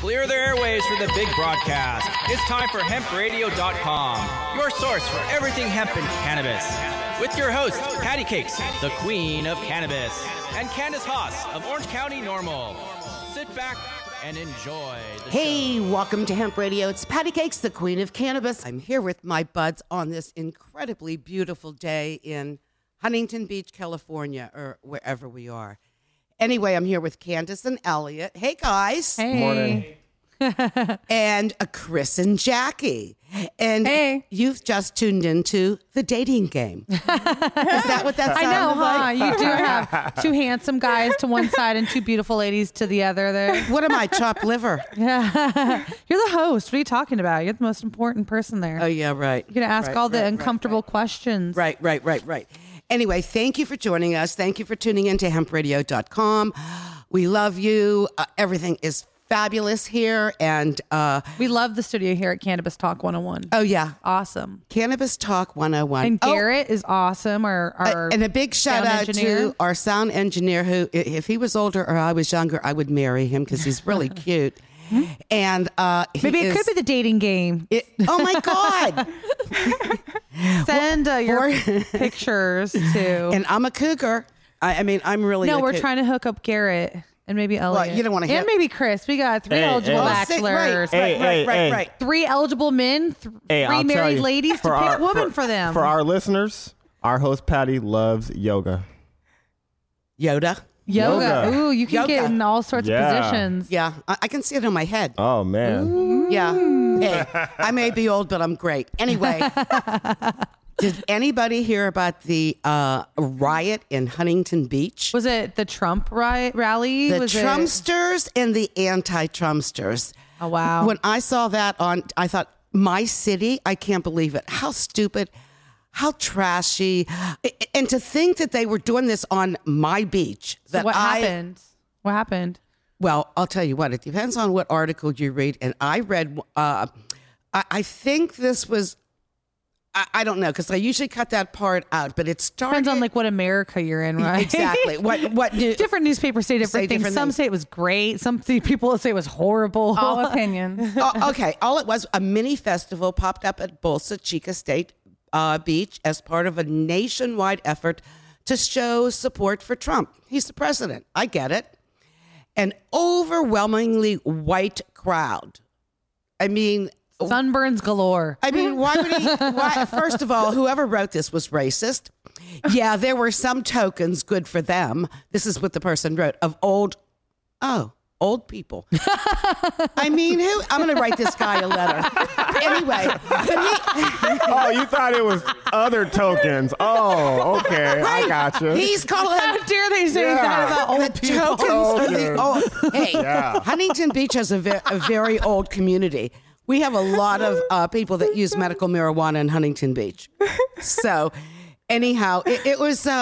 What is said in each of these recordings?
clear the airwaves for the big broadcast. It's time for hempradio.com, your source for everything hemp and cannabis. With your host, Patty Cakes, the queen of cannabis, and Candace Haas of Orange County Normal. Sit back and enjoy the show. Welcome to Hemp Radio. It's Patty Cakes, the queen of cannabis. I'm here with my buds on this incredibly beautiful day in Huntington Beach, California, or wherever we are. Anyway, I'm here with Candace and Elliot. Hey, guys. Hey. Morning. And Chris and Jackie. And Hey. you've just tuned into the dating game. Is that what that I sounded know, huh? like? You do have two handsome guys to one side and two beautiful ladies to the other there. What am I, chopped liver? Yeah. You're the host. What are you talking about? You're the most important person there. Oh, yeah, right. You're going to ask all the uncomfortable questions. Right. Anyway, thank you for joining us. Thank you for tuning in to hempradio.com. We love you. Everything is fabulous here. And We love the studio here at Cannabis Talk 101. oh, yeah. Awesome. Cannabis Talk 101. And Garrett is awesome. Our and a big shout sound out engineer. to our sound engineer who, if he was older or I was younger, I would marry him because he's really cute. And Maybe it could be the dating game. Oh, my God. Send your pictures to. And I'm a cougar. I mean, I'm really No, a we're coug- trying to hook up Garrett and maybe Elliot. you don't wanna And hit- maybe Chris. We got three eligible Well, say- bachelors. Right. Three eligible men, Hey, three I'll tell married you, ladies to pick women for them. For our listeners, our host Patty loves yoga. Yoda. Yoga. Ooh, you can Yoga. get in all sorts Yeah. of positions. Yeah, I can see it on my head. Oh man. Yeah. Hey, I may be old, but I'm great. Anyway, did anybody hear about the riot in Huntington Beach? Was it the Trump rally? The Was it- Trumpsters and the anti-Trumpsters. Oh, wow. When I saw that I thought, my city, I can't believe it. How stupid, how trashy. And to think that they were doing this on my beach. So That what happened? What happened? Well, I'll tell you what, it depends on what article you read. And I read, I think this was, I don't know, because I usually cut that part out, but it started. Depends on like what America you're in, right? Exactly. What Different newspapers say different things. Some say it was great. Some people say it was horrible. All opinions. Okay. All it was, a mini festival popped up at Bolsa Chica State Beach as part of a nationwide effort to show support for Trump. He's the president. I get it. An overwhelmingly white crowd. I mean, Sunburns galore. why would he? First of all, whoever wrote this was racist. Yeah, there were some tokens, good for them. This is what the person wrote, of old people. I mean, I'm going to write this guy a letter. Anyway. Oh, you thought it was other tokens. Oh, okay. I got you. He's calling How dare they say that about old the people? tokens are the old. Hey, Yeah. Huntington Beach has a very old community. We have a lot of people that use medical marijuana in Huntington Beach. So, anyhow, it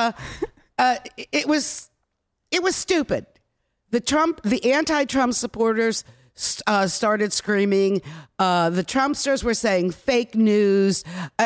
was stupid. The anti-Trump supporters started screaming. The Trumpsters were saying fake news.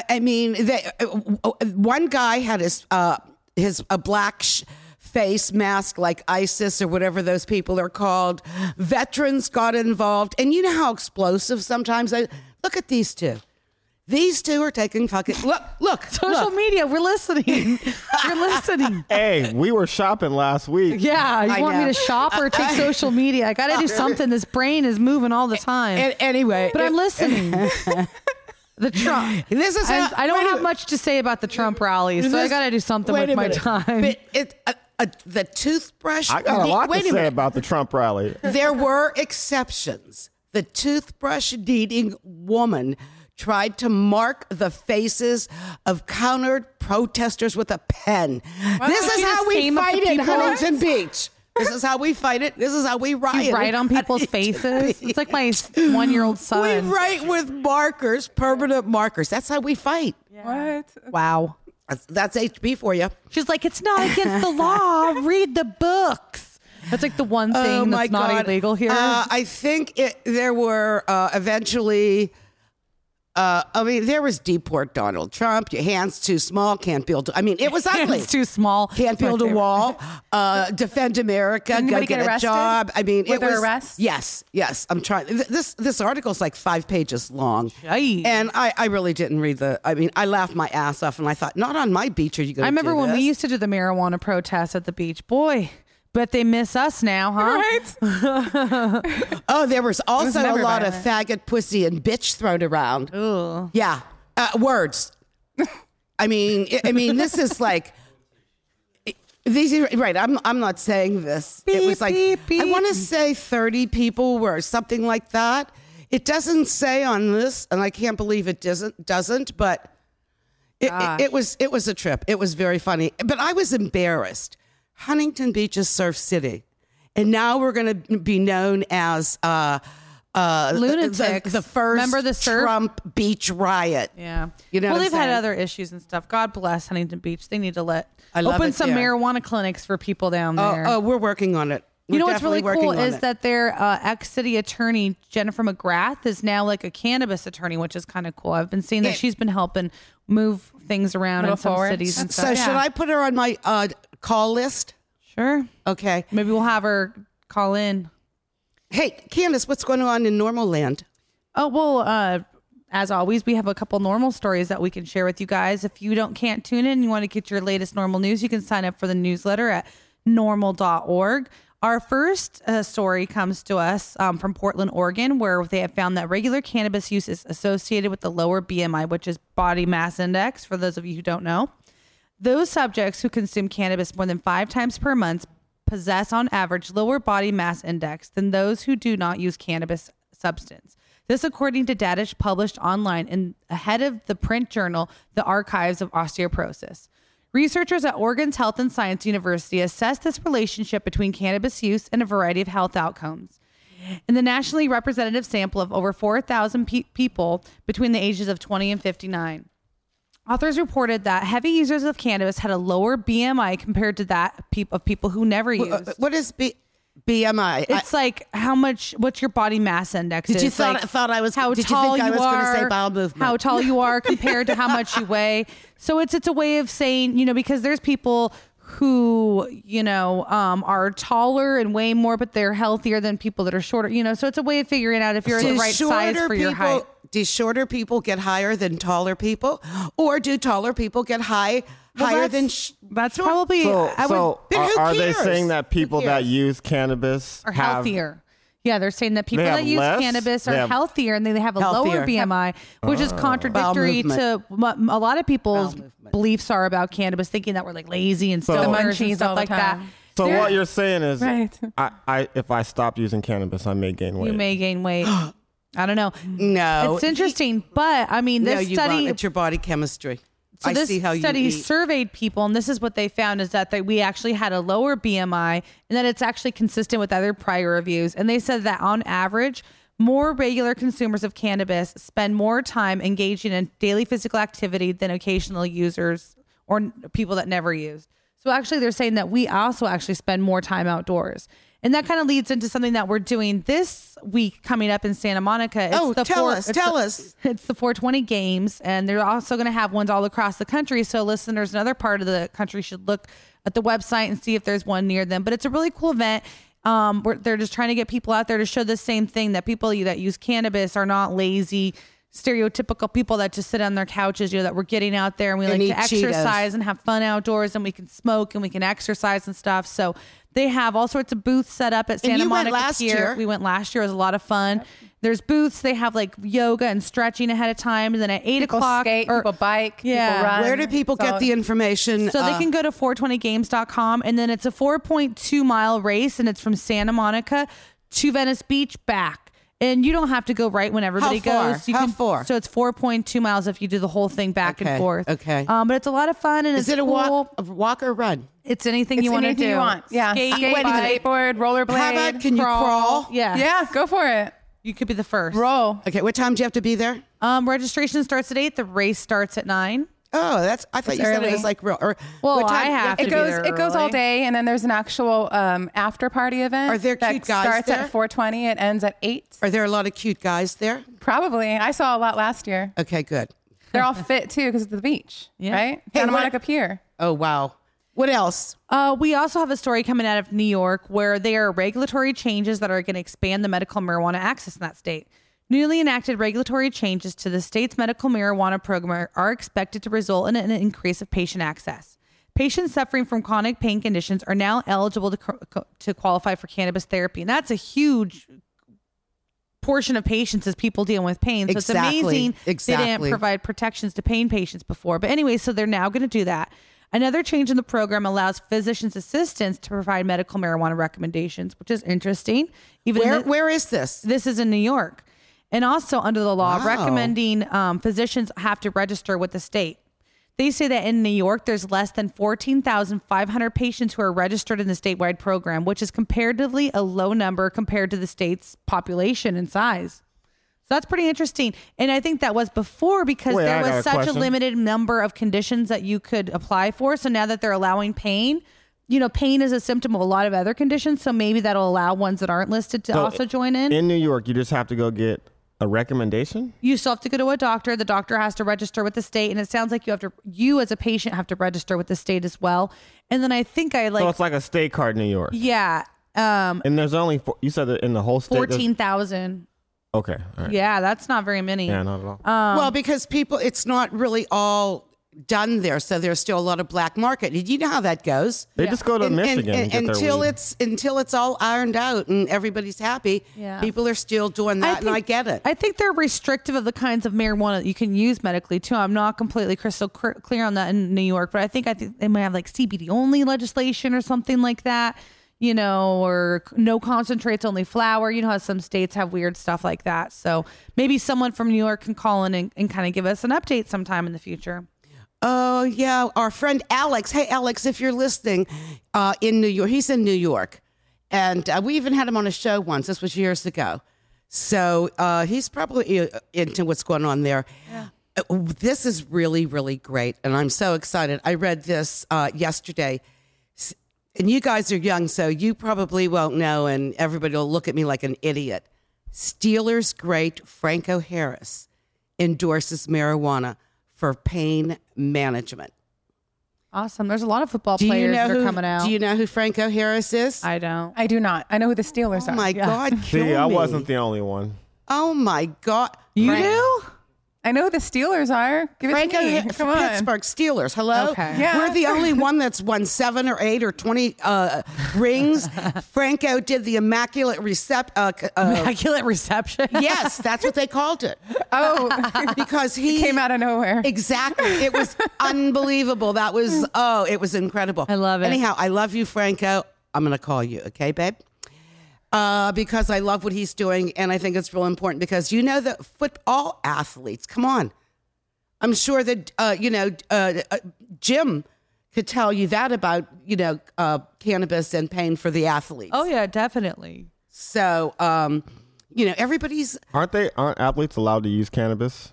One guy had his black face mask like ISIS or whatever those people are called. Veterans got involved. And you know how explosive sometimes look at these two. These two are taking fucking look. Social media, we're listening. We're listening. Hey, we were shopping last week. Yeah, you I want me know. to shop or take social media? I got to do something. This brain is moving all the time. Anyway, But I'm listening. The Trump. This is how, I don't wait a have minute. much to say about the Trump rallies, so I got to do something Wait with a my minute. time. But the toothbrush. I got a lot to wait say minute. about the Trump rally. There were exceptions. The toothbrush needing woman tried to mark the faces of countered protesters with a pen. This is She how just we came up to fight in people? Huntington Beach. This is how we fight it. This is how we riot. You write on people's faces. It's like my 1-year-old We son. write with markers, permanent markers. That's how we fight. What? Wow. That's HB for you. She's like, it's not against the law. Read the books. That's like the one thing that's not illegal here. I think there were eventually I mean, there was deport Donald Trump. Your hands too small, can't build. I mean, it was ugly. It's too small. Can't build a wall. Defend America. Anybody go get arrested? a job. I mean, Were it there was arrests? Yes. I'm trying. This article's like 5 pages long, Yikes. and I really didn't read the. I mean, I laughed my ass off, and I thought, not on my beach are you going to. I remember do when we this? used to do the marijuana protests at the beach. Boy, but they miss us now, huh? Right? Oh, there was also a never lot of violent. faggot, pussy, and bitch thrown around. Ooh. Yeah, words. I mean, this is like. These are, right. I'm not saying this. It was like beep, beep. I want to say 30 people or something like that. It doesn't say on this, and I can't believe it doesn't. But it was a trip. It was very funny. But I was embarrassed. Huntington Beach is Surf City, and now we're going to be known as Lunatics. the first Remember the surf? Trump beach riot. Yeah. You know well, what I'm they've had saying? other issues and stuff. God bless Huntington Beach. They need to I love open it some there. marijuana clinics for people down there. Oh, we're working on it. You know We're what's really definitely cool working on is it. that their ex-city attorney, Jennifer McGrath, is now like a cannabis attorney, which is kind of cool. I've been seeing that she's been helping move things around in Move some forward. cities and So stuff. should I put her on my call list? Sure. Okay. Maybe we'll have her call in. Hey, Candace, what's going on in Normal Land? Oh, well, as always, we have a couple normal stories that we can share with you guys. If you can't tune in and you want to get your latest normal news, you can sign up for the newsletter at normal.org. Our first story comes to us from Portland, Oregon, where they have found that regular cannabis use is associated with the lower BMI, which is body mass index, for those of you who don't know. Those subjects who consume cannabis more than 5 times per month possess, on average, lower body mass index than those who do not use cannabis substance. This, according to data published online ahead of the print journal, The Archives of Osteoporosis. Researchers at Oregon's Health and Science University assessed this relationship between cannabis use and a variety of health outcomes. In the nationally representative sample of over 4,000 people between the ages of 20 and 59. Authors reported that heavy users of cannabis had a lower BMI compared to that of people who never used. What is BMI? It's like what's your body mass index? Did you is. Like thought I was? how Did you tall think I you was going to say are, bowel movement? how tall you are compared to how much you weigh. So it's a way of saying, because there's people who, are taller and weigh more, but they're healthier than people that are shorter, so it's a way of figuring out if you're the right size for your height. Do shorter people get higher than taller people, or do taller people get higher than? That's probably So, I would But who are they cares? saying that people Who that cares? use cannabis are have healthier. Yeah, they're saying that people They that have use less? cannabis They are have- healthier and they have a Healthier. lower BMI, which is contradictory to what a lot of people's beliefs are about cannabis, thinking that we're like lazy and So- stoners The and munchies stuff all the like that. time. So There- what you're saying is, Right. I if I stopped using cannabis, I may gain weight. You may gain weight. I don't know. No, It's interesting, but I mean, No, this you study. won't. It's your body chemistry. So I this see how study you eat. surveyed people, and this is what they found: is that we actually had a lower BMI, and that it's actually consistent with other prior reviews. And they said that on average, more regular consumers of cannabis spend more time engaging in daily physical activity than occasional users or people that never used. So actually, they're saying that we also actually spend more time outdoors. And that kind of leads into something that we're doing this week coming up in Santa Monica. It's Tell us. It's the 420 games, and they're also going to have ones all across the country. So listeners in other part of the country should look at the website and see if there's one near them. But it's a really cool event. They're just trying to get people out there to show the same thing, that people that use cannabis are not lazy, stereotypical people that just sit on their couches, that we're getting out there and we like eat to exercise Cheetos. and have fun outdoors, and we can smoke and we can exercise and stuff. So they have all sorts of booths set up at Santa you went Monica last Pier. year. We went last year. It was a lot of fun. There's booths. They have like yoga and stretching ahead of time. And then at 8 People o'clock, skate, people bike, Yeah. people run. Where do people So- get the information? so they can go to 420games.com, and then it's a 4.2 mile race, and it's from Santa Monica to Venice Beach back. And you don't have to go right when everybody How far? goes. You How can, far? So it's 4.2 miles if you do the whole thing back Okay, and forth. okay. But it's a lot of fun, and Is it's it a cool. walk or run? It's anything It's you want to anything do. you want. Yeah. Skate, Skate, bike, skateboard, rollerblade. How about can you crawl? Yeah. Yeah, go for it. You could be the first. Roll. Okay, what time do you have to be there? Registration starts at 8. The race starts at 9. Oh, I thought you said it was like real. Or Well, what time- I have to It be goes there it goes all early. day, and then there's an actual after party event. Are there that cute guys starts there? at 4:20. It ends at 8. Are there a lot of cute guys there? Probably. I saw a lot last year. Okay, good. They're all fit too because of the beach, Yeah. right? Hey, Santa what- Monica Pier. Oh, wow. What else? We also have a story coming out of New York where there are regulatory changes that are going to expand the medical marijuana access in that state. Newly enacted regulatory changes to the state's medical marijuana program are expected to result in an increase of patient access. Patients suffering from chronic pain conditions are now eligible to qualify for cannabis therapy. And that's a huge portion of patients is people dealing with pain. So Exactly. it's amazing they Exactly. didn't provide protections to pain patients before. But anyway, so they're now going to do that. Another change in the program allows physicians' assistants to provide medical marijuana recommendations, which is interesting. Even Where is this? this is in New York. And also under the law, Wow. recommending physicians have to register with the state. They say that in New York, there's less than 14,500 patients who are registered in the statewide program, which is comparatively a low number compared to the state's population and size. So that's pretty interesting. And I think that was before because Wait, there I got was a such question. a limited number of conditions that you could apply for. So now that they're allowing pain, pain is a symptom of a lot of other conditions. So maybe that'll allow ones that aren't listed to So also join in. In New York, you just have to go get a recommendation? You still have to go to a doctor. The doctor has to register with the state, and it sounds like you as a patient have to register with the state as well. And then I think So it's like a state card in New York. yeah, And there's only, you said that in the whole state? there's- 14,000. Okay. All right. Yeah, that's not very many. Yeah, not at all. Well, because it's not really all done there, so there's still a lot of black market. You know how that goes. They just go to Michigan and get until their weed. it's all ironed out and everybody's happy. Yeah. People are still doing that, and I get it. I think they're restrictive of the kinds of marijuana that you can use medically too. I'm not completely crystal clear on that in New York, but I think they might have like CBD only legislation or something like that. Or no concentrates, only flower. You know how some states have weird stuff like that. So maybe someone from New York can call in and kind of give us an update sometime in the future. Oh, yeah. Our friend Alex. Hey, Alex, if you're listening in New York, he's in New York. And we even had him on a show once. This was years ago. So he's probably into what's going on there. Yeah. This is really, really great. And I'm so excited. I read this yesterday. And you guys are young, so you probably won't know, and everybody will look at me like an idiot. Steelers great Franco Harris endorses marijuana for pain management. Awesome. There's a lot of football Do you players know that are coming out. Do you know who Franco Harris is? I don't. I do not. I know who the Steelers Oh are. my God, kill See, I me. wasn't the only one. Oh my God. You do? I know who the Steelers are. Give it Franco to me. Harris, Come on. Pittsburgh Steelers. Hello. Okay. Yeah. We're the only one that's won 7 or 8 or 20 rings. Franco did the immaculate Immaculate reception. yes, that's what they called it. Oh, Because he came out of nowhere. Exactly. It was unbelievable. That was, it was incredible. I love it. Anyhow, I love you, Franco. I'm going to call you. Okay, babe? Because I love what he's doing. And I think it's real important because the football athletes, come on. I'm sure that, Jim could tell you that about, cannabis and pain for the athletes. Oh, yeah, definitely. So, everybody's, Aren't athletes allowed to use cannabis?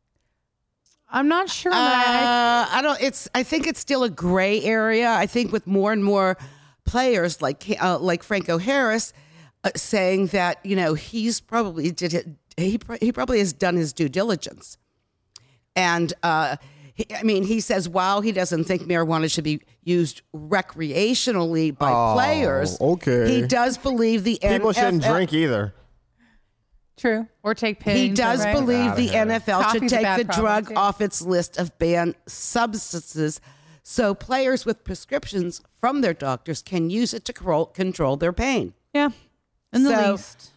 I'm not sure on that. I think it's still a gray area. I think with more and more players like Franco Harris saying that he's probably he probably has done his due diligence, and he says while he doesn't think marijuana should be used recreationally by players, okay. he does believe the People shouldn't NFL drink either. True. Or take pain. He does right? believe the Outta here. NFL should Coffee's a take bad the problem, drug too. off its list of banned substances so players with prescriptions from their doctors can use it to control their pain. Yeah. In the So, least.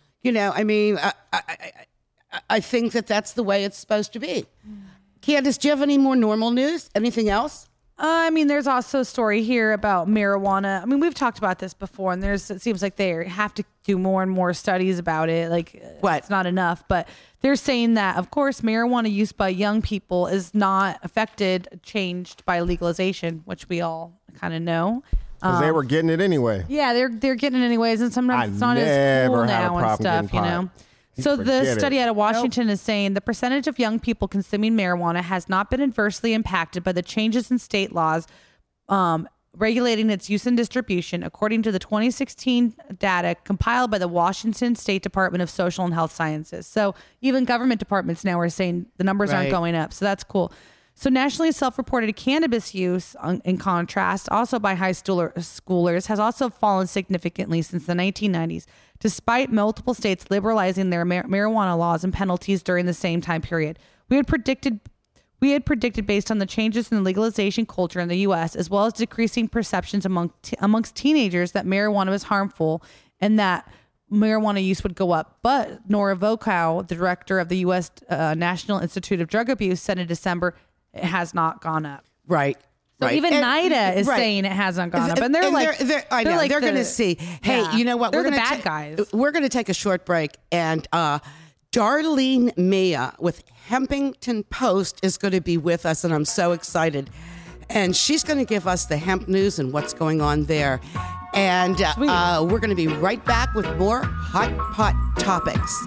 I think that's the way it's supposed to be. Candace, do you have any more normal news? Anything else? There's also a story here about marijuana. We've talked about this before, and it seems like they have to do more and more studies about it. Like, What? It's not enough, but they're saying that, of course, marijuana use by young people is not changed by legalization, which we all kind of know. Because they were getting it anyway. Yeah, they're getting it anyways, and sometimes I it's not as never cool had a now and problem stuff, getting pot. So the Forget it. study out of Washington is saying the percentage of young people consuming marijuana has not been adversely impacted by the changes in state laws regulating its use and distribution, according to the 2016 data compiled by the Washington State Department of Social and Health Sciences. So even government departments now are saying the numbers aren't Right. going up. So that's cool. So nationally self-reported cannabis use, in contrast, also by high schoolers, has also fallen significantly since the 1990s, despite multiple states liberalizing their marijuana laws and penalties during the same time period. We had predicted based on the changes in the legalization culture in the U.S., as well as decreasing perceptions amongst teenagers that marijuana was harmful and that marijuana use would go up. But Nora Volkow, the director of the U.S. National Institute of Drug Abuse, said in December it has not gone up. Right. So right. even And- NIDA is right. saying it hasn't gone up, And and they're like, I know like they're the- going to see. Hey, yeah, you know what? They're We're the gonna bad guys. We're going to take a short break, and Darlene Mia with Hempington Post is going to be with us, and I'm so excited. And she's going to give us the hemp news and what's going on there. And we're going to be right back with more hot pot topics.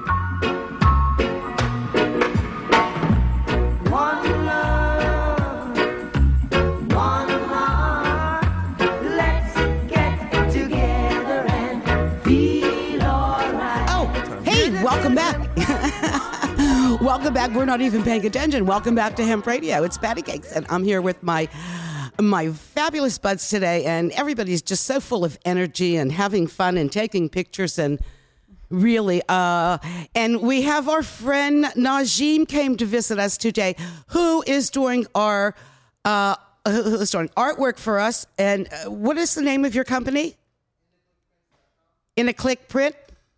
Welcome back. Welcome back. We're not even paying attention. Welcome back to Hemp Radio. It's Patty Cakes, and I'm here with my fabulous buds today, and everybody's just so full of energy and having fun and taking pictures and really. And we have our friend Najim came to visit us today, who is doing our who's doing artwork for us. And what is the name of your company? In a Click Print.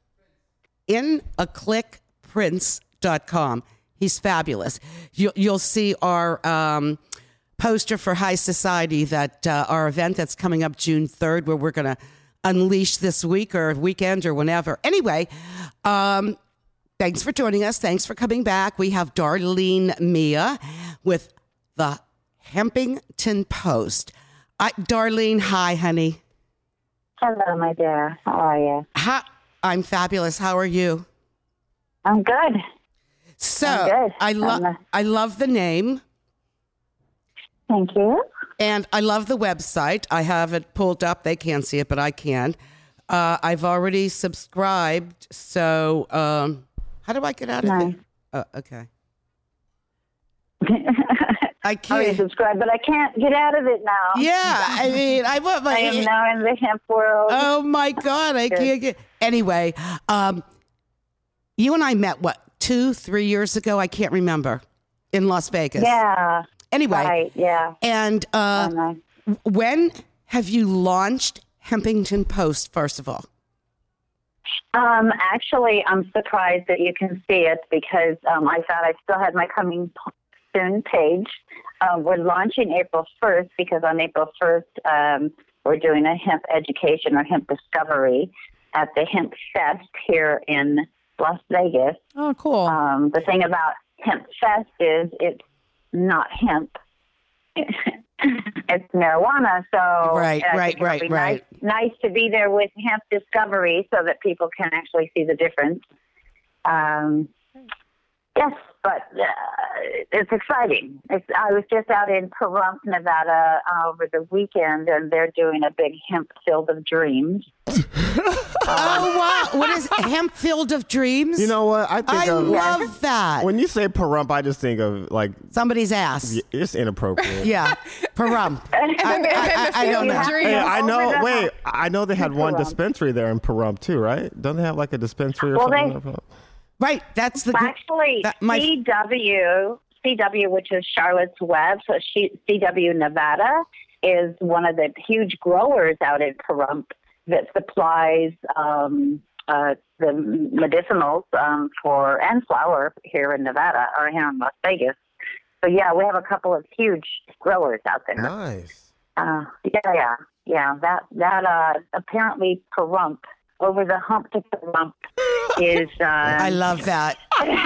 InAClickPrints.com. He's fabulous. You'll see our poster for High Society, that our event that's coming up June 3rd, where we're going to unleash this week or weekend or whenever. Anyway, thanks for joining us. Thanks for coming back. We have Darlene Mia with the Hempington Post. Darlene, hi, honey. Hello, my dear. How are you? I'm fabulous. How are you? I'm good. So I'm good. I love the name, Thank you. and I love the website. I have it pulled up. They can't see it, but I can. I've already subscribed. So how do I get out of Nice. it? Okay. I I can't. subscribe, but I can't get out of it now. Yeah, I mean, I want my. I am now in the hemp world. Oh my God, I can't get. Anyway, you and I met 2-3 years ago. I can't remember, in Las Vegas. Yeah. Anyway, Right. Yeah. and Nice. when have you launched Hempington Post? First of all, Actually, I'm surprised that you can see it because I thought I still had my coming soon page. We're launching April 1st because on April 1st, we're doing a hemp education or hemp discovery at the Hemp Fest here in Las Vegas. Oh, cool. The thing about Hemp Fest is it's not hemp. It's marijuana. So Right, I right, think it'll right, be right. Nice to be there with Hemp Discovery so that people can actually see the difference. Yes, but it's exciting. I was just out in Pahrump, Nevada over the weekend, and they're doing a big hemp field of dreams. oh wow, what is Hemp Field of Dreams? You know what? I think I of love that. when you say Pahrump, I just think of like Somebody's ass. it's inappropriate. Yeah, Pahrump. I don't know. Hey, I Over know. the Wait, hump. I know they had one Pahrump. dispensary there in Pahrump too, right? Don't they have like a dispensary or Well, something? they- in Pahrump? Right, that's the Actually, CW, which is Charlotte's Web, so CW Nevada is one of the huge growers out in Pahrump that supplies the medicinals for and flower here in Nevada or here in Las Vegas. So yeah, we have a couple of huge growers out there. Nice. Yeah. That apparently Pahrump, over the hump to Pahrump, is. I love that.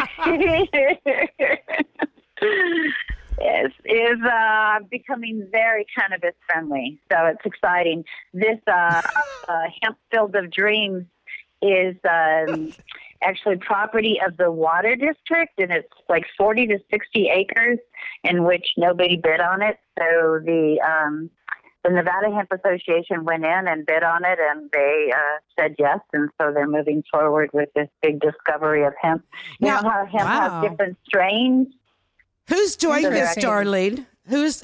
is becoming very cannabis friendly. So it's exciting. This Hemp Field of Dreams is actually property of the water district, and it's like 40 to 60 acres in which nobody bid on it. So the Nevada Hemp Association went in and bid on it, and they said yes, and so they're moving forward with this big discovery of hemp. You Now- know how hemp Wow. has different strains? Who's doing this, Interesting. Darlene? Who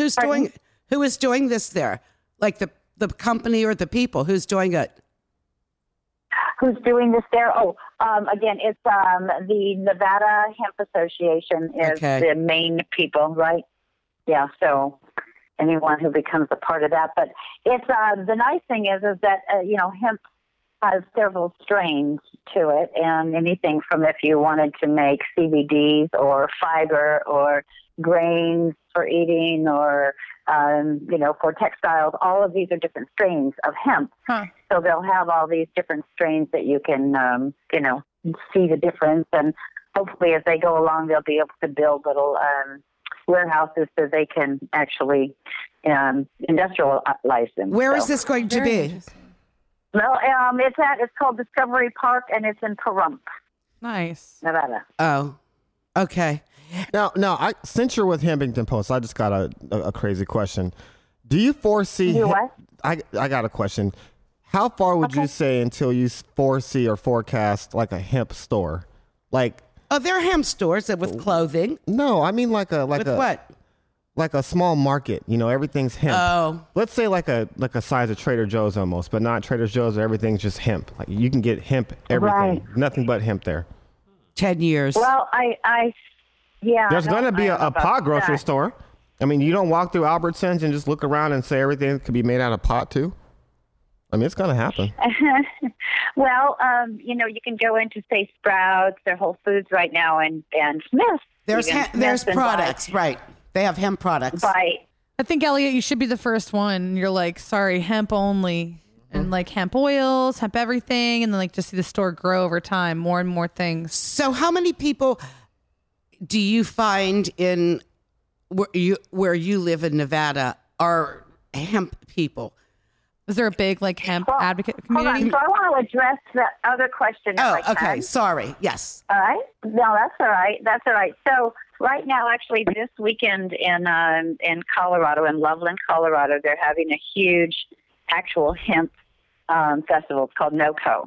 is doing this there? Like the company or the people? Who's doing it? Who's doing this there? Again, it's the Nevada Hemp Association is Okay. the main people, right? Yeah, so anyone who becomes a part of that. But it's the nice thing is that hemp has several strains to it, and anything from if you wanted to make CBDs or fiber or grains for eating or for textiles, all of these are different strains of hemp. Huh. So they'll have all these different strains that you can see the difference, and hopefully as they go along they'll be able to build little warehouses so they can actually industrialize them. Where is So- this going to Very be? interesting. Well, it's called Discovery Park, and it's in Pahrump, Nice. Nevada. Oh, okay. Now, since you're with Hempington Post, I just got a crazy question. Do you foresee? You what? I got a question. How far would you say until you foresee or forecast like a hemp store? Like, Oh, there are hemp stores that with clothing. no, I mean like With what? Like a small market. You know, everything's hemp. Oh. Let's say like a size of Trader Joe's almost, but not Trader Joe's. Everything's just hemp. Like you can get hemp everything, Right. nothing but hemp there. 10 years. Well, yeah. There's I going to don't be know a about pot grocery that. store. I mean, you don't walk through Albertsons and just look around and say everything could be made out of pot too. I mean, it's going to happen. Well, you can go into, say, Sprouts or Whole Foods right now and Smith's. there's even there's Smith's and products, right? They have hemp products. Buy I think, Elliot, you should be the first one. You're like, sorry, hemp only. And like hemp oils, hemp everything. And then like just see the store grow over time, more and more things. So how many people do you find in where you live in Nevada are hemp people? Is there a big like hemp advocate Hold on. community? So I want to address the other question. Oh, if I okay. can. Sorry. Yes. All right. No, that's all right. That's all right. So right now, actually, this weekend in Colorado, in Loveland, Colorado, they're having a huge actual hemp festival. It's called NOCO.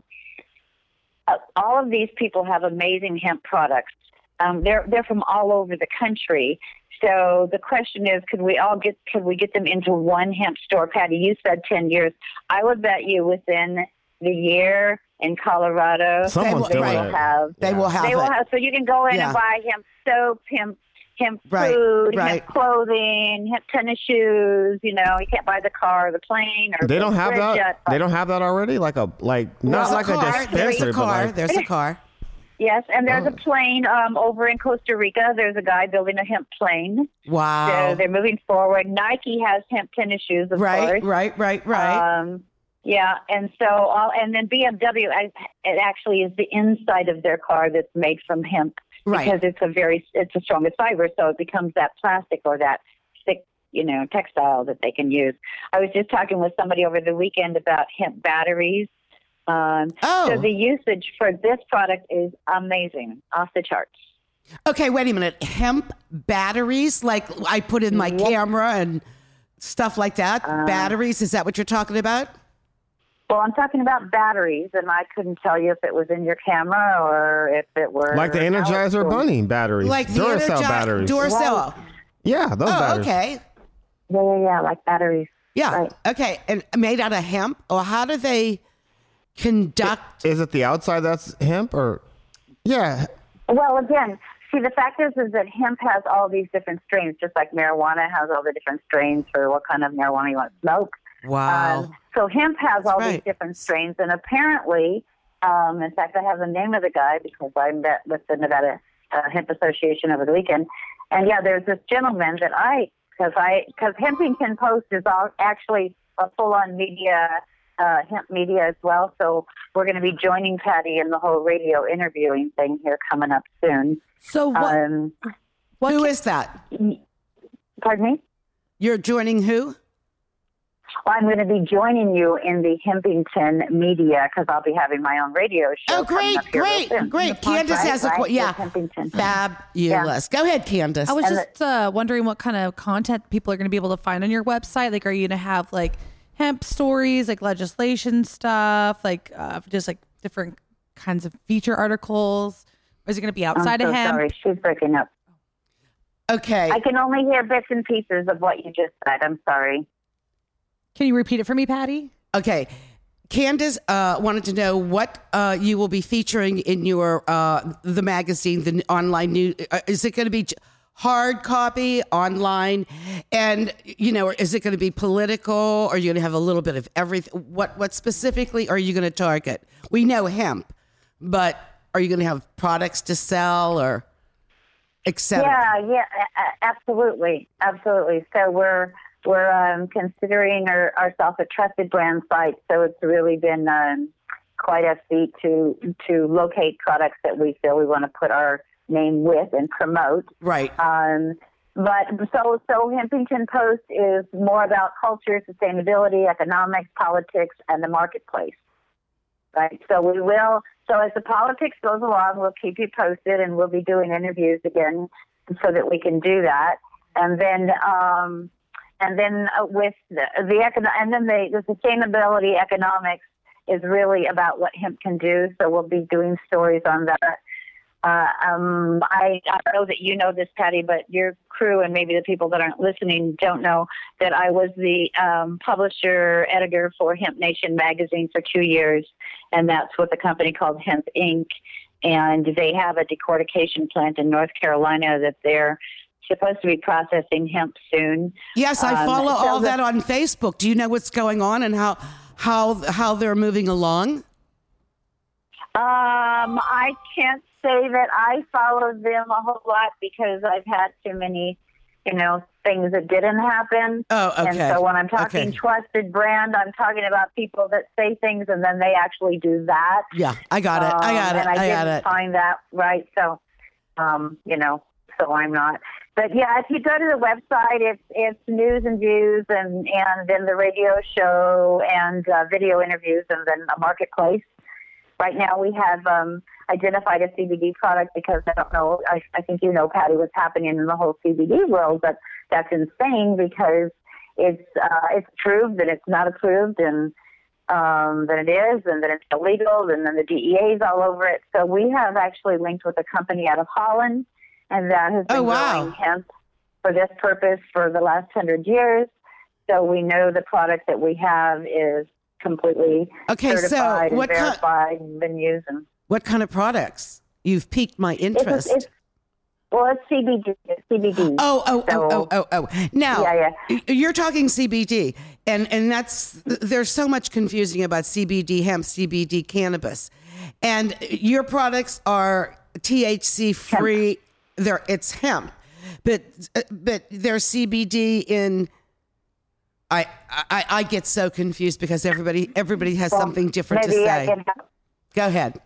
All of these people have amazing hemp products. They're from all over the country. So the question is, could we get them into one hemp store? Patty, you said 10 years. I would bet you within the year in Colorado, Someone's They will- doing right. it. have They will have they it. will have. So you can go in Yeah. and buy hemp soap, hemp Right, food, right. hemp clothing, hemp tennis shoes. You can't buy the car or the plane or They don't the have bridge that. yet, but- They don't have that already. Not There's like a car. There's dispensary, a but car. like There's a car. Yes, and there's Oh. a plane over in Costa Rica. There's a guy building a hemp plane. Wow. So they're moving forward. Nike has hemp tennis shoes, of Right. course. Yeah, and then BMW, it actually is the inside of their car that's made from hemp Right. because it's the strongest fiber, so it becomes that plastic or that thick, textile that they can use. I was just talking with somebody over the weekend about hemp batteries. So the usage for this product is amazing, off the charts. Okay, wait a minute. Hemp batteries, like I put in my camera and stuff like that. Batteries, is that what you're talking about? Well, I'm talking about batteries, and I couldn't tell you if it was in your camera or if it were like the Energizer Bunny batteries, Like the Duracell batteries. Duracell. Yeah, those Oh, batteries. okay. Yeah, like batteries. Yeah. Right. Okay. And made out of hemp? Or how do they conduct? Is it the outside that's hemp or? Yeah. Well, again, see, the fact is that hemp has all these different strains, just like marijuana has all the different strains for what kind of marijuana you want to smoke. Wow. So hemp has all these right. different strains, and apparently, in fact, I have the name of the guy because I met with the Nevada Hemp Association over the weekend, and yeah, there's this gentleman that because Hempington Post is actually a full-on media, hemp media as well. So we're going to be joining Patty in the whole radio interviewing thing here coming up soon. So Who is that? Pardon me? You're joining who? Well, I'm going to be joining you in the Hempington media because I'll be having my own radio show. Oh, great, coming up here real soon. great. Candace has a Right, yeah. with Hempington. Fabulous. Go ahead, Candace. I was just wondering what kind of content people are going to be able to find on your website. Like, are you going to have like hemp stories, like legislation stuff, like just like different kinds of feature articles? Or is it going to be outside I'm so of hemp? sorry, she's breaking up. Okay. I can only hear bits and pieces of what you just said. I'm sorry. Can you repeat it for me, Patty? Okay. Candace wanted to know what you will be featuring in your the magazine, the online news. Is it going to be hard copy, online, and or is it going to be political? Or are you going to have a little bit of everything? What specifically are you going to target? We know hemp, but are you going to have products to sell or et cetera? Yeah, absolutely. So we're considering ourselves a trusted brand site. So it's really been quite a feat to locate products that we feel we want to put our name with and promote. Right. But so Hempington Post is more about culture, sustainability, economics, politics, and the marketplace. Right. So we will. So as the politics goes along, we'll keep you posted, and we'll be doing interviews again so that we can do that. And then with the sustainability economics is really about what hemp can do. So we'll be doing stories on that. I know that you know this, Patty, but your crew and maybe the people that aren't listening don't know that I was the publisher editor for Hemp Nation magazine for 2 years, and that's with a company called Hemp Inc. And they have a decortication plant in North Carolina that they're supposed to be processing hemp soon. Yes, I follow all that on Facebook. Do you know what's going on and how they're moving along? I can't say that I follow them a whole lot because I've had too many, things that didn't happen. Oh, okay. And so when I'm talking trusted brand, I'm talking about people that say things and then they actually do that. Yeah, I got it. And I didn't find that right. So, so I'm not. But yeah, if you go to the website, it's news and views and then the radio show and video interviews and then a marketplace. Right now we have identified a CBD product because I don't know, I think Patty, what's happening in the whole CBD world, but that's insane because it's proved that it's not approved and that it is and that it's illegal and then the DEA is all over it. So we have actually linked with a company out of Holland and that has been growing hemp for this purpose for the last 100 years. So we know the product that we have is completely certified and verified and been used. What kind of products? You've piqued my interest. It's CBD. It's CBD. Oh. Now, you're talking CBD, and there's so much confusing about CBD hemp, CBD cannabis, and your products are THC free. It's hemp, but there's CBD in. I get so confused because everybody has something different to say. Go ahead.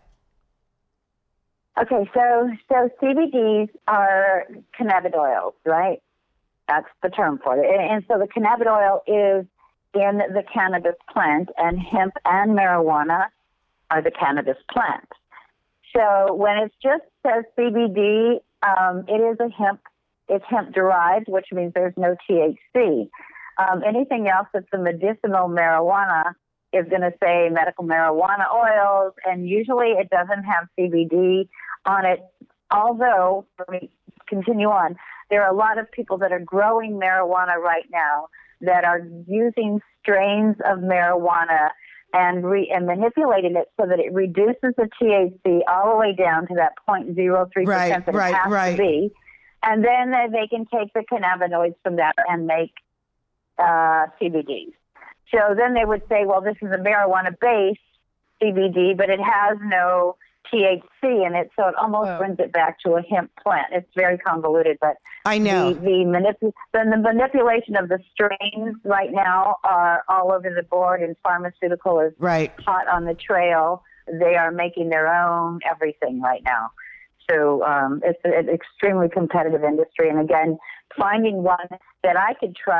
Okay, so CBDs are cannabinoids, right? That's the term for it. And so the cannabinoid is in the cannabis plant, and hemp and marijuana are the cannabis plant. So when it just says CBD, it is it's hemp derived, which means there's no THC. Anything else that's a medicinal marijuana is going to say medical marijuana oils, and usually it doesn't have CBD on it. Although, let me continue on, there are a lot of people that are growing marijuana right now that are using strains of marijuana and manipulating it so that it reduces the THC all the way down to that 0.03% that it has to be. And then they can take the cannabinoids from that and make CBDs. So then they would say, well, this is a marijuana-based CBD, but it has no THC in it, so it almost brings it back to a hemp plant. It's very convoluted, but I know the manipulation of the strains right now are all over the board, and pharmaceutical is hot on the trail. They are making their own everything right now. So it's an extremely competitive industry, and again, finding one that I could trust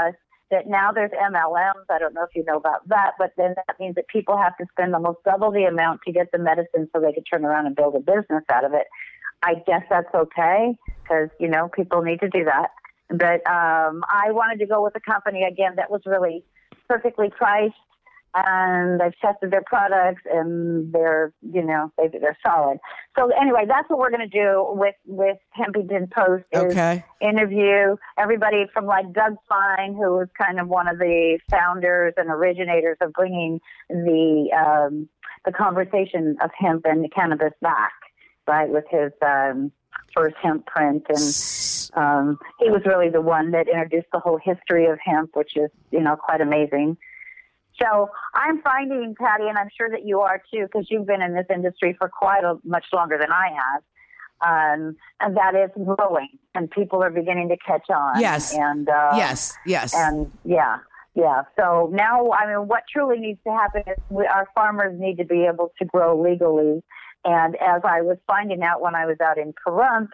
that now there's MLMs. I don't know if you know about that, but then that means that people have to spend almost double the amount to get the medicine so they can turn around and build a business out of it. I guess that's okay because, people need to do that. But I wanted to go with a company, again, that was really perfectly priced, and I've tested their products, and they're solid. So anyway, that's what we're going to do with Hempington Post is interview everybody from like Doug Fine, who was kind of one of the founders and originators of bringing the conversation of hemp and cannabis back, right, with his first hemp print. And he was really the one that introduced the whole history of hemp, which is, quite amazing. So I'm finding, Patty, and I'm sure that you are too, because you've been in this industry for much longer than I have, and that is growing, and people are beginning to catch on. Yes. And yes. And yeah. So now, what truly needs to happen is our farmers need to be able to grow legally. And as I was finding out when I was out in Pahrump,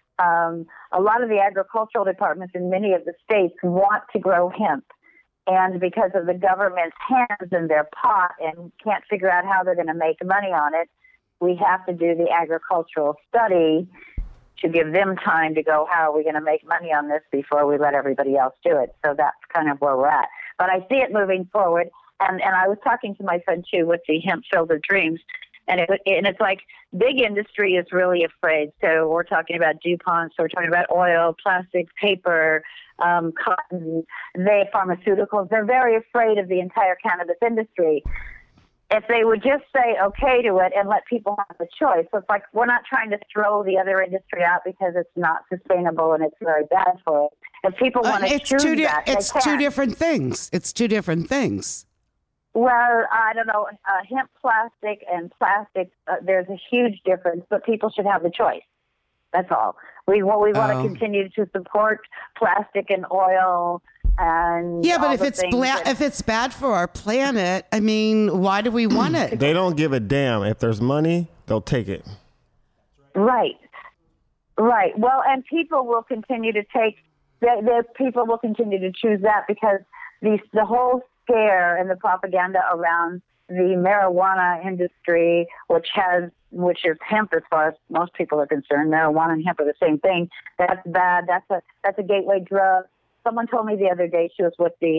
a lot of the agricultural departments in many of the states want to grow hemp. And because of the government's hands in their pot and can't figure out how they're going to make money on it, we have to do the agricultural study to give them time to go, how are we going to make money on this before we let everybody else do it? So that's kind of where we're at. But I see it moving forward. And I was talking to my friend, too, with the Hemp Field of Dreams. And it's like big industry is really afraid. So we're talking about DuPont, so we're talking about oil, plastic, paper, cotton, pharmaceuticals. They're very afraid of the entire cannabis industry. If they would just say okay to it and let people have the choice. So it's like we're not trying to throw the other industry out because it's not sustainable and it's very bad for it. If people want to choose that, it's two different things. It's two different things. Well, I don't know. Hemp plastic and plastic, there's a huge difference, but people should have the choice. That's all. We want to continue to support plastic and oil and but if it's bad for our planet, why do we want it? They don't give a damn. If there's money, they'll take it. Right. Well, and people will continue to take. People will continue to choose that because the whole scare and the propaganda around the marijuana industry, which is hemp as far as most people are concerned. Marijuana and hemp are the same thing. That's bad. That's a gateway drug. Someone told me the other day, she was with the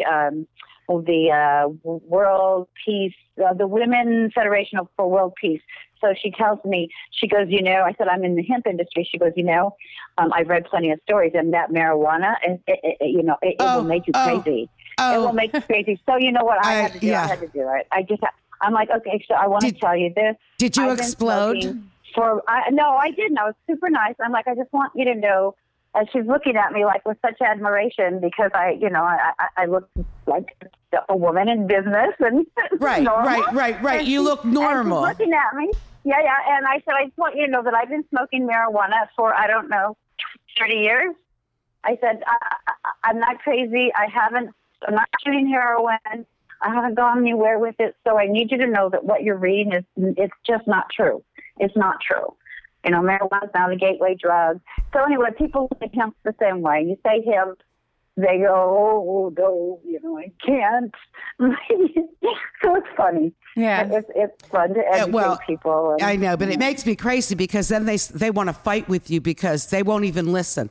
World Peace, the Women Federation for World Peace. So she tells me, she goes, I said, I'm in the hemp industry. She goes, I've read plenty of stories, and that marijuana, it will make you crazy. It will make you crazy. So you know what I had to do? I had to do it. I'm like, okay, so I want to tell you this. Did you explode? No, I didn't. I was super nice. I'm like, I just want you to know. And she's looking at me like with such admiration because I look like a woman in business and right. And you look normal. And she's looking at me, yeah. And I said, I just want you to know that I've been smoking marijuana for 30 years. I said, I'm not crazy. I'm not shooting heroin. I haven't gone anywhere with it. So I need you to know that what you're reading it's just not true. It's not true. Marijuana's not a gateway drug. So anyway, people look at hemp the same way. You say hemp, they go, oh, no, I can't. So it's funny. Yeah. It's fun to educate people. I know, but it makes me crazy because then they want to fight with you because they won't even listen.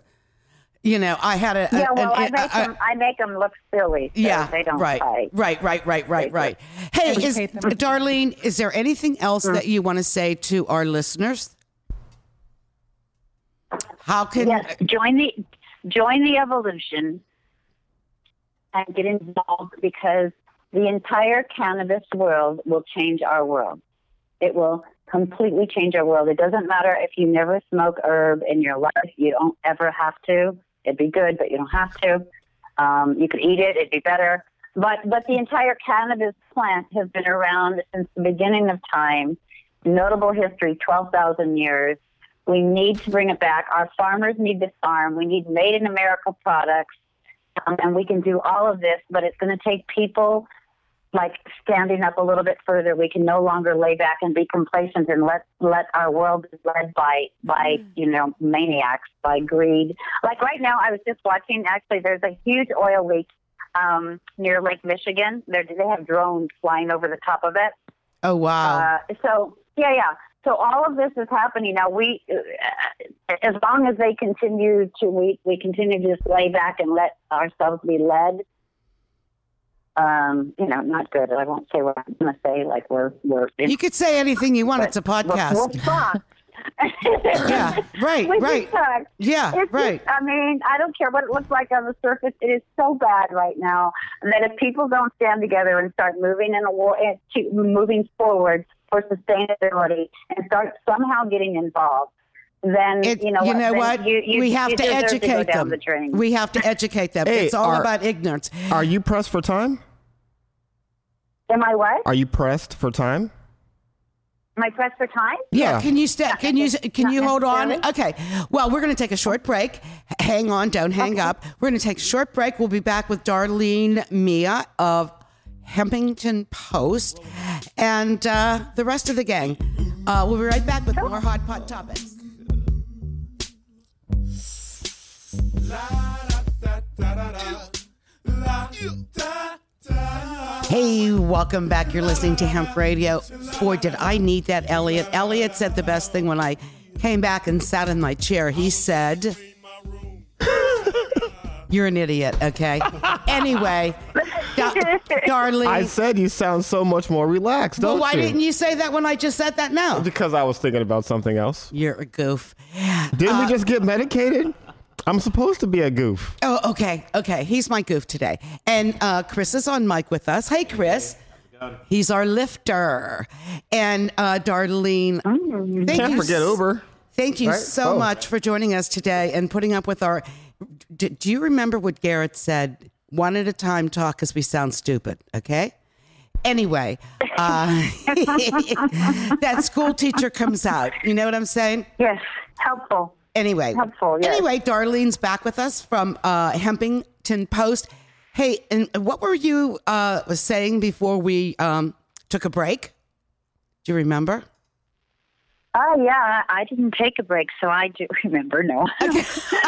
I make them look silly. So they don't fight. Right. Hey, Darlene, is there anything else that you want to say to our listeners? How can join the evolution and get involved because the entire cannabis world will change our world. It will completely change our world. It doesn't matter if you never smoke herb in your life. You don't ever have to. It'd be good, but you don't have to. You could eat it. It'd be better. But the entire cannabis plant has been around since the beginning of time. Notable history, 12,000 years. We need to bring it back. Our farmers need to farm. We need made in America products. And we can do all of this, but it's going to take people like standing up a little bit further. We can no longer lay back and be complacent and let our world be led by maniacs, by greed. Like right now, I was just watching, actually, there's a huge oil leak near Lake Michigan. They have drones flying over the top of it. Oh, wow. So all of this is happening now. We, as long as they continue to, we continue to just lay back and let ourselves be led. Not good. I won't say what I'm going to say. Like we're. You could say anything you want. It's a podcast. We're fucked. Yeah. Right. Right. Yeah. Right. I don't care what it looks like on the surface. It is so bad right now that if people don't stand together and start moving moving forward for sustainability and start somehow getting involved, then we have to educate them. We have to educate them. Hey, it's all about ignorance. Are you pressed for time? Am I what? Are you pressed for time? Am I pressed for time? Yeah. Can you hold on? Okay. Well, we're going to take a short break. Hang on. Don't hang up. We're going to take a short break. We'll be back with Darlene Mia of Hempington Post and the rest of the gang. We'll be right back with more Hot Pot topics. Hey, welcome back. You're listening to Hemp Radio. Boy, did I need that, Elliot. Elliot said the best thing when I came back and sat in my chair. He said, you're an idiot, okay? Anyway, Darlene. I said you sound so much more relaxed, don't you? Well, why didn't you say that when I just said that now? Because I was thinking about something else. You're a goof. Didn't we just get medicated? I'm supposed to be a goof. Oh, okay. He's my goof today. And Chris is on mic with us. Hey, Chris. He's our lifter. And Darlene. Can't forget Uber. Thank you so much for joining us today and putting up with our... Do you remember what Garrett said? One at a time talk because we sound stupid, okay? Anyway, that school teacher comes out. You know what I'm saying? Yes, helpful. Anyway, Darlene's back with us from Hempington Post. Hey, and what were you saying before we took a break? Do you remember? Yeah, I didn't take a break, so I do remember. No. Okay.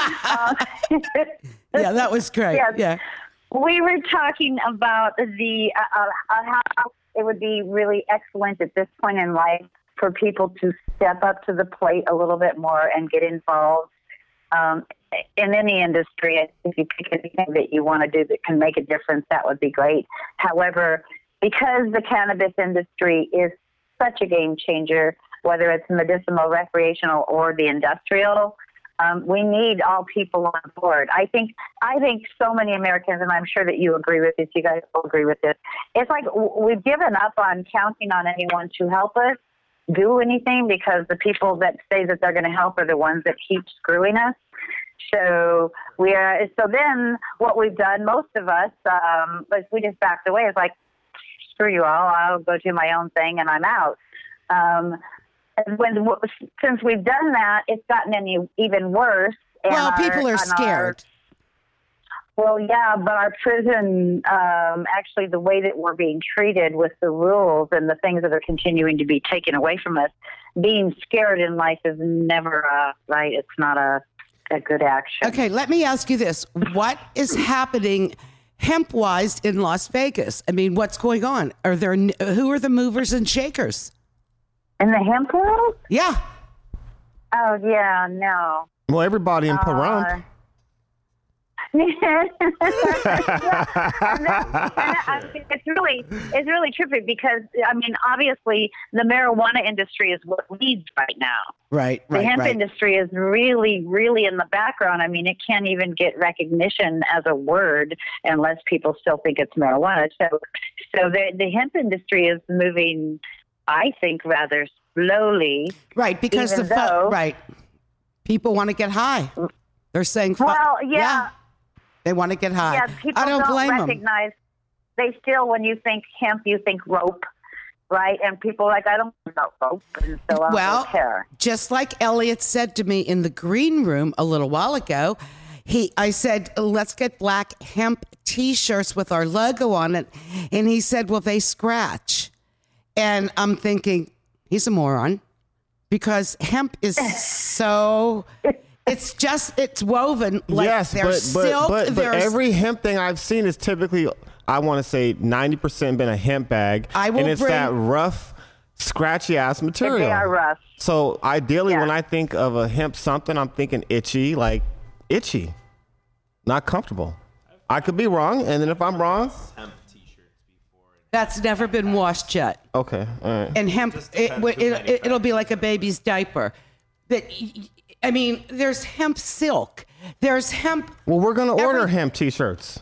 Yeah, that was great. Yes. Yeah. We were talking about the how it would be really excellent at this point in life for people to step up to the plate a little bit more and get involved in any industry. If you pick anything that you want to do that can make a difference, that would be great. However, because the cannabis industry is such a game changer, whether it's medicinal, recreational, or the industrial, we need all people on board. I think so many Americans, and I'm sure that you agree with this, you guys all agree with this, it's like we've given up on counting on anyone to help us do anything because the people that say that they're going to help are the ones that keep screwing us. So then what we've done, most of us, is we just backed away. It's like, screw you all, I'll go do my own thing and I'm out. Since we've done that, it's gotten even worse. Well, people are scared. Well, yeah, but our prison, actually the way that we're being treated with the rules and the things that are continuing to be taken away from us, being scared in life is never right. It's not a good action. Okay, let me ask you this. What is happening hemp-wise in Las Vegas? I mean, what's going on? Who are the movers and shakers? In the hemp world? Yeah. Oh, yeah, no. Well, everybody in Pahrump. It's really trippy because, I mean, obviously the marijuana industry is what leads right now. Right. The hemp industry is really, really in the background. I mean, it can't even get recognition as a word unless people still think it's marijuana. So the hemp industry is moving, I think, rather slowly. Right, because people want to get high. They're saying, yeah. They want to get high. Yeah, people I don't blame recognize. They still, when you think hemp, you think rope, right? And people are like, I don't know about rope, and so I don't care. Just like Elliot said to me in the green room a little while ago, I said, let's get black hemp T-shirts with our logo on it, and he said, well, they scratch. And I'm thinking, he's a moron, because hemp is so it's woven like yes, there's silk. but there's every hemp thing I've seen is typically, I want to say 90% been a hemp bag. And it's that rough, scratchy ass material. They are rough. So ideally, Yeah. when I think of a hemp something, I'm thinking itchy, not comfortable. I could be wrong, and then if I'm wrong, that's never been washed yet. okay, all right. And hemp, it'll be like a baby's diaper. But I mean, there's hemp silk. There's hemp. Well, we're gonna order hemp t-shirts.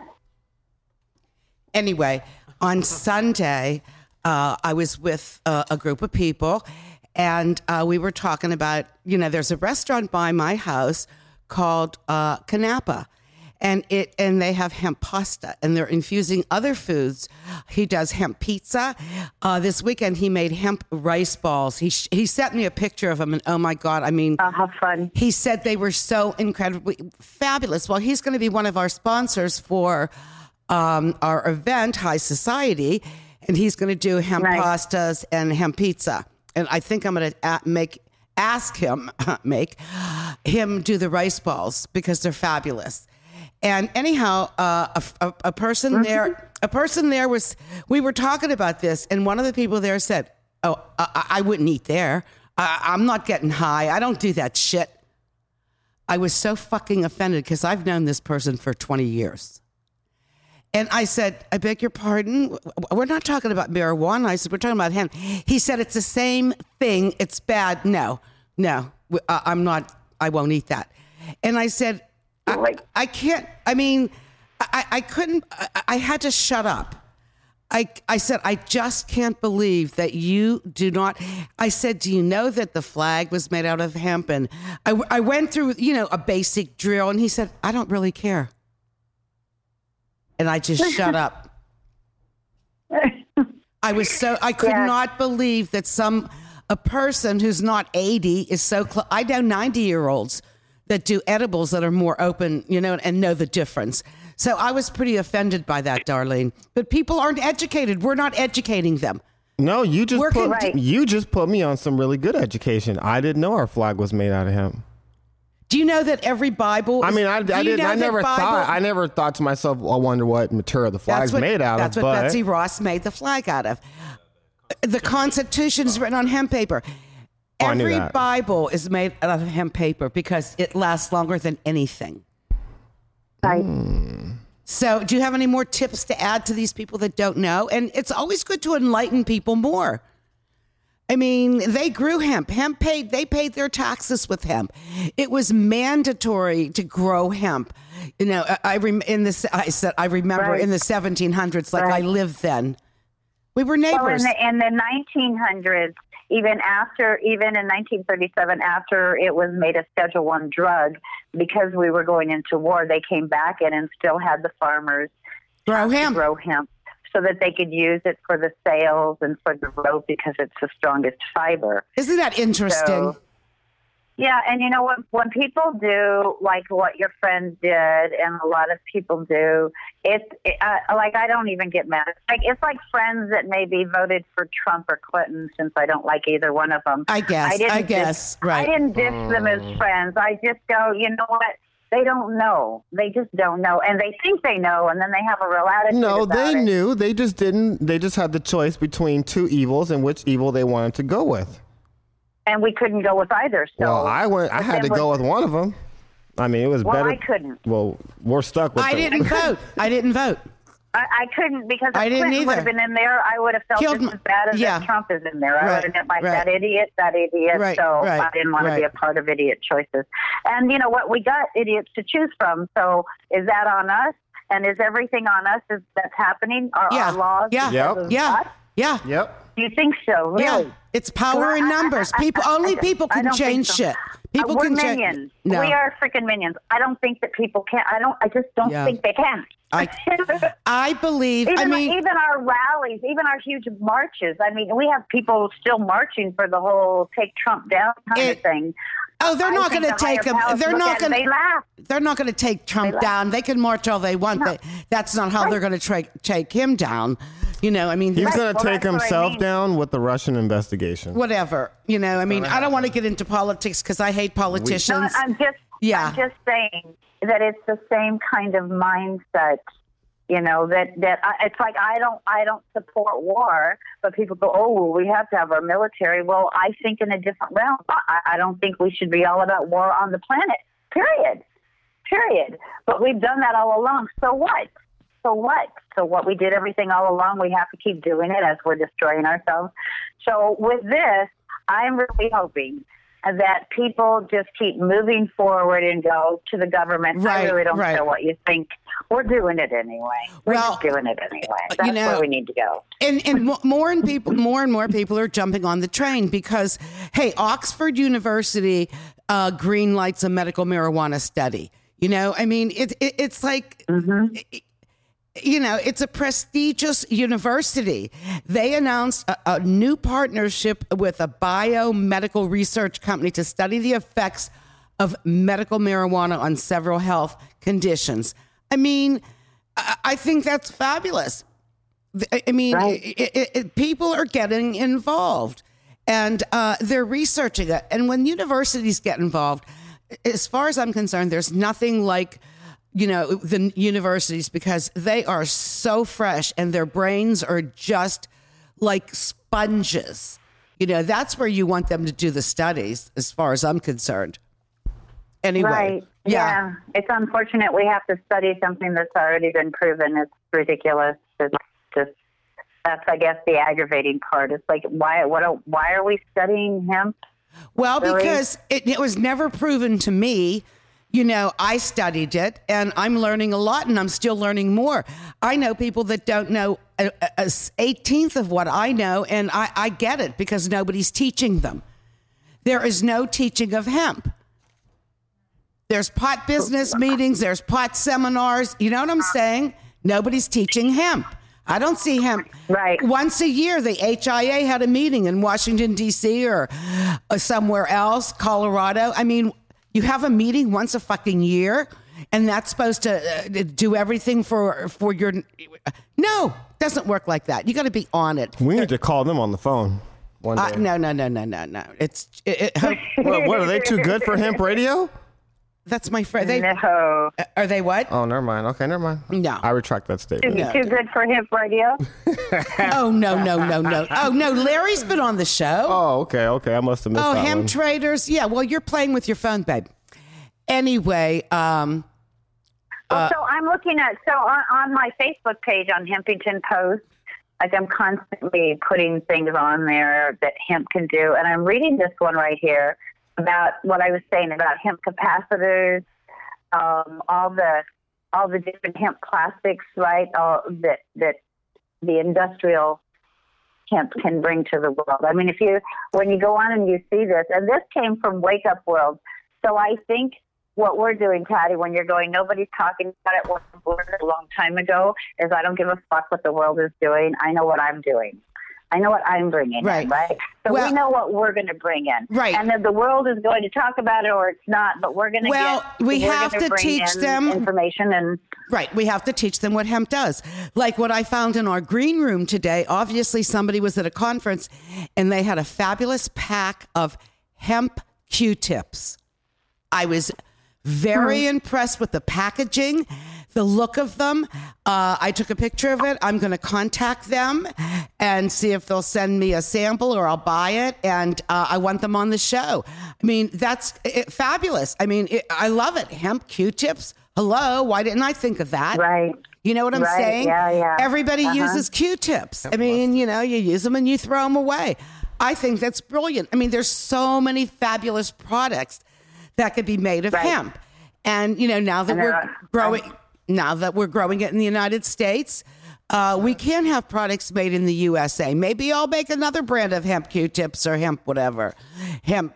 Anyway, on Sunday, I was with a group of people, and we were talking about, there's a restaurant by my house called Canapa, and they have hemp pasta, and they're infusing other foods. He does hemp pizza. This weekend, he made hemp rice balls. He sent me a picture of them, and oh my God, I mean, how fun. He said they were so incredibly fabulous. Well, he's going to be one of our sponsors for our event, High Society, and he's going to do hemp pastas and hemp pizza. And I think I'm going to ask him do the rice balls because they're fabulous. And anyhow, a person there we were talking about this, and one of the people there said, "Oh, I wouldn't eat there. I'm not getting high. I don't do that shit." I was so fucking offended because I've known this person for 20 years. And I said, "I beg your pardon? We're not talking about marijuana." I said, "We're talking about hemp." He said, "It's the same thing. It's bad." No, I'm not. I won't eat that. And I said, I can't. I mean, I couldn't. I had to shut up. I said, "I just can't believe that you do not." I said, "Do you know that the flag was made out of hemp?" And I went through, a basic drill. And he said, "I don't really care." And I just shut up. I could not believe that a person who's not 80 is so close. I know 90-year-olds that do edibles that are more open, and know the difference. So I was pretty offended by that, Darlene. But people aren't educated. We're not educating them. No, you just put me on some really good education. I didn't know our flag was made out of hemp. Do you know that every Bible? I never thought to myself, I wonder what material the flag's made out of. That's what Betsy Ross made the flag out of. The Constitution is written on hemp paper. Every Bible is made out of hemp paper because it lasts longer than anything. Right. So, do you have any more tips to add to these people that don't know? And it's always good to enlighten people more. I mean, they grew hemp. They paid their taxes with hemp. It was mandatory to grow hemp. I remember in the 1700s, like I lived then. We were neighbors. Well, in the 1900s, even in 1937, after it was made a Schedule I drug, because we were going into war, they came back in and still had the farmers grow hemp so that they could use it for the sails and for the rope because it's the strongest fiber. Isn't that interesting? So, yeah, and when people do like what your friend did, and a lot of people do, I don't even get mad. It's like friends that maybe voted for Trump or Clinton, since I don't like either one of them. I guess, right. I didn't diss them as friends. I just go, you know what? They don't know. They just don't know. And they think they know, and then they have a real attitude about they knew. They just didn't. They just had the choice between two evils and which evil they wanted to go with. And we couldn't go with either. So I had to go with one of them. I mean, it was better. I couldn't. Well, we're stuck with I didn't vote. I couldn't because if I didn't Clinton would have been in there, I would have felt just as bad as if Trump is in there. I would have been like that idiot. I didn't want to be a part of idiot choices. And you know what? We got idiots to choose from. So is that on us? And is everything on us that's happening? Are our laws? Yeah. Yep. You think so? Really? Yeah. It's power in numbers. People can change shit. People can change. Minions. No. We are freaking minions. I don't think that people can. I just don't think they can. I believe. Even our rallies, even our huge marches. I mean, we have people still marching for the whole "take Trump down" kind of thing. Oh, they're not going to take him. They're not going to take Trump down. They can march all they want. That's not how they're going to take him down. You know, I mean, He's Right, going to well, take that's what I himself mean. down with the Russian investigation. whatever. You know, I mean, I don't want to get into politics because I hate politicians. No, I'm just saying that it's the same kind of mindset. You know, it's like I don't support war, but people go, oh, well, we have to have our military. Well, I think in a different realm. I don't think we should be all about war on the planet. Period. But we've done that all along. So what? So what? We did everything all along. We have to keep doing it as we're destroying ourselves. So with this, I'm really hoping that people just keep moving forward and go to the government. Right, I really don't right. care what you think. We're doing it anyway. We're Well, just doing it anyway. That's you know, where we need to go. And more and more people are jumping on the train because, hey, Oxford University green lights a medical marijuana study. You know, I mean, it's like, you know, it's a prestigious university. They announced a new partnership with a biomedical research company to study the effects of medical marijuana on several health conditions. I mean, I think that's fabulous. I mean, Right. people are getting involved and they're researching it. And when universities get involved, as far as I'm concerned, there's nothing like, you know, the universities because they are so fresh and their brains are just like sponges. You know, that's where you want them to do the studies, as far as I'm concerned. Anyway. Right. Yeah. It's unfortunate we have to study something that's already been proven. It's ridiculous. It's just, that's, I guess, the aggravating part. It's like, why are we studying hemp? Well, Really? because it was never proven to me. You know, I studied it and I'm learning a lot and I'm still learning more. I know people that don't know a 18th of what I know, and I get it because nobody's teaching them. There is no teaching of hemp. There's pot business meetings, there's pot seminars. You know what I'm saying? Nobody's teaching hemp. I don't see hemp. Right. Once a year, the HIA had a meeting in Washington, D.C. or somewhere else, Colorado. I mean, you have a meeting once a fucking year, and that's supposed to do everything for your... No, doesn't work like that. You got to be on it. We need to call them on the phone one day. No. What, are they too good for hemp radio? That's my friend. No. Are they what? Oh, never mind. Okay, never mind. No. I retract that statement. No. Too good for hemp radio? Oh, no. Oh, no, Larry's been on the show. Oh, okay. I must have missed that Hemp one. traders. Yeah, well, you're playing with your phone, babe. Anyway, So I'm looking at, on my Facebook page on Hempington Post, like I'm constantly putting things on there that hemp can do. And I'm reading this one right here about what I was saying about hemp capacitors, all the different hemp plastics, right? That the industrial hemp can bring to the world. I mean, when you go on and you see this, and this came from Wake Up World. So I think what we're doing, Patty, when you're going, nobody's talking about it, a long time ago, is I don't give a fuck what the world is doing. I know what I'm doing. I know what I'm bringing Right. in, right? So Well- we know what we're going to bring in. Right. And then the world is going to talk about it or it's not, but we're going to we we're have gonna to bring teach in them information and Right. We have to teach them what hemp does. Like what I found in our green room today. Obviously, somebody was at a conference and they had a fabulous pack of hemp Q-tips. I was very impressed with the packaging, the look of them. I took a picture of it. I'm going to contact them and see if they'll send me a sample or I'll buy it. And I want them on the show. I mean, that's fabulous. I mean, I love it. Hemp Q-tips. Hello. Why didn't I think of that? right. You know what I'm Right, saying? yeah. Everybody uses Q-tips. I mean, you know, you use them and you throw them away. I think that's brilliant. I mean, there's so many fabulous products that could be made of Right. hemp. And, you know, now that And we're growing it in the United States, we can have products made in the USA. Maybe I'll make another brand of hemp Q-tips or hemp whatever, hemp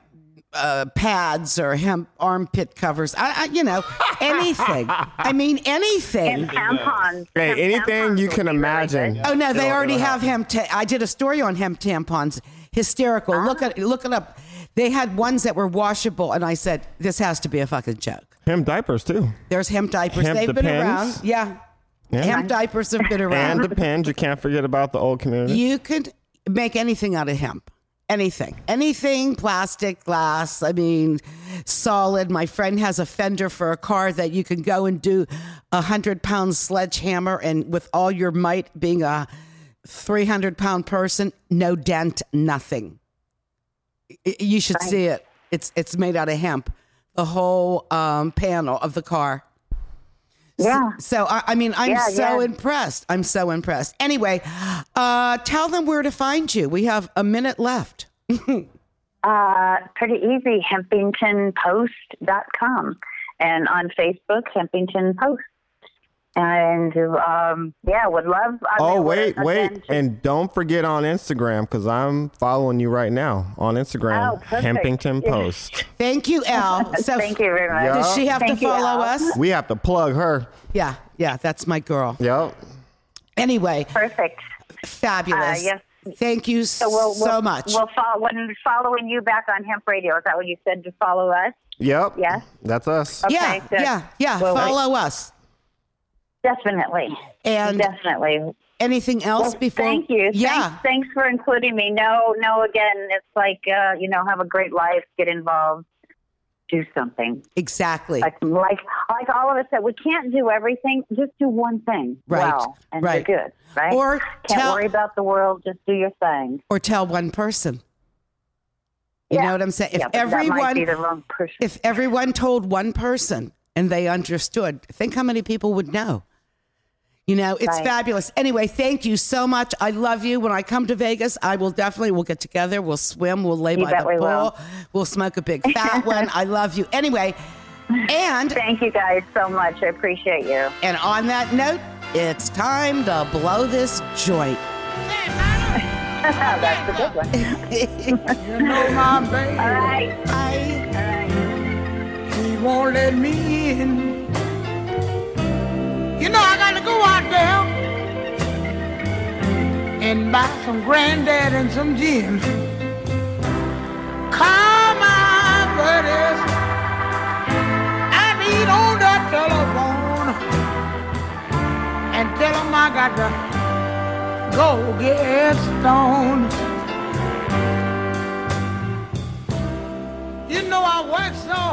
pads or hemp armpit covers. You know, anything. I mean, anything. And tampons. Hey, Hemp anything tampons you would can be really imagine. good. Oh no, they already have hemp. I did a story on hemp tampons. Hysterical. Look it up. They had ones that were washable, and I said, "This has to be a fucking joke." Hemp diapers too. There's hemp diapers. Hemp They've been Depends. around. Yeah. Yeah. Hemp diapers have been around. And Depends. You can't forget about the old community. You could make anything out of hemp. Anything, plastic, glass, I mean, solid. My friend has a fender for a car that you can go and do 100-pound sledgehammer, and with all your might, being a 300-pound person, no dent, nothing. You should see it. It's made out of hemp, the whole panel of the car. Yeah. So, I mean, I'm impressed. I'm so impressed. Anyway, tell them where to find you. We have a minute left. Pretty easy, hempingtonpost.com. And on Facebook, Hempington Post. And, would love... wait. And don't forget on Instagram, because I'm following you right now on Instagram, Hempington Post. Thank you, Elle. So thank you very much. Does she have to follow us? We have to plug her. Yeah, that's my girl. Yep. Anyway. Perfect. Fabulous. Yes. Thank you so much. We'll when following you back on Hemp Radio. Is that what you said, to follow us? Yep. Yes. That's us. Okay, good. Yeah. Follow us. Definitely. And definitely. Anything else before? Thank you. Yeah. Thanks for including me. No, again, it's like, have a great life, get involved, do something. Exactly. Like all of us said, we can't do everything. Just do one thing. Right. Well, and you're good. Right. Or can't worry about the world. Just do your thing. Or tell one person. You know what I'm saying? That might be the wrong person. If everyone told one person and they understood, think how many people would know. It's fabulous. Anyway, thank you so much. I love you. When I come to Vegas, we'll get together. We'll swim. We'll lay by the pool. We'll smoke a big fat one. I love you. Anyway, and thank you guys so much. I appreciate you. And on that note, it's time to blow this joint. That's a good one. My baby. All right. He won't let me in. I got to go out there and buy some Granddad and some gin. Call my buddies. I need on the telephone and tell them I got to go get stoned. I work so